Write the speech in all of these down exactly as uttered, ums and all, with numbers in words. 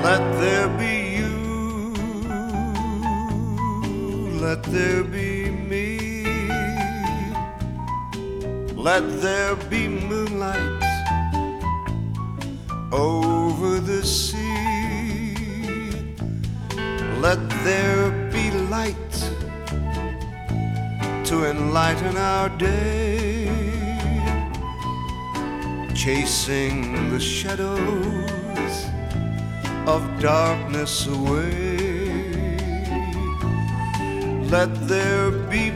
Let there be you, let there be me, let there be moonlight over the sea, let there be light to enlighten our day, chasing the shadows of darkness away. Let there be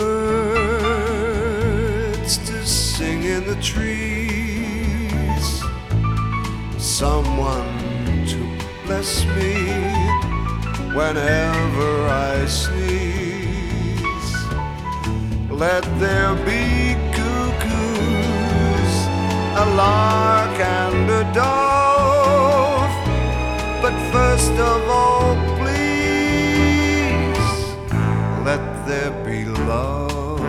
birds to sing in the trees, someone to bless me whenever I sneeze. Let there be cuckoos, a lark and a dove, but first of all, please, let there be love.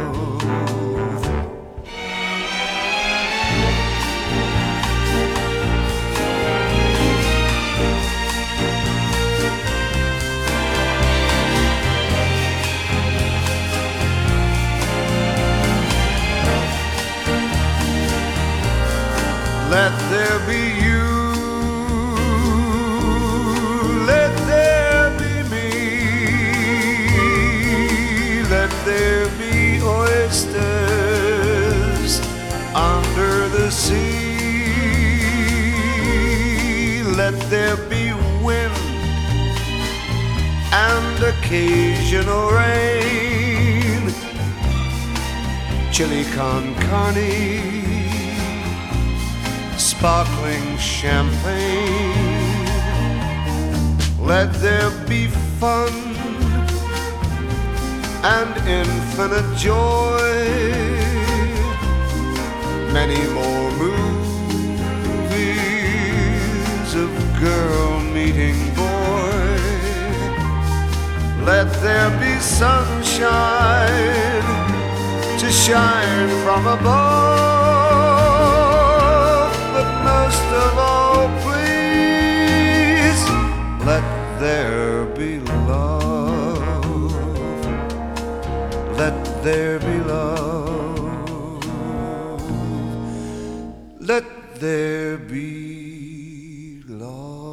Let there be you, let there be me, let there be oysters under the sea, let there be wind and occasional rain, chili con carne, sparkling champagne. Let there be fun and infinite joy, many more movies of girl meeting boy. Let there be sunshine to shine from above, but most of all, please, let there be love. Let there be love. Let there be love.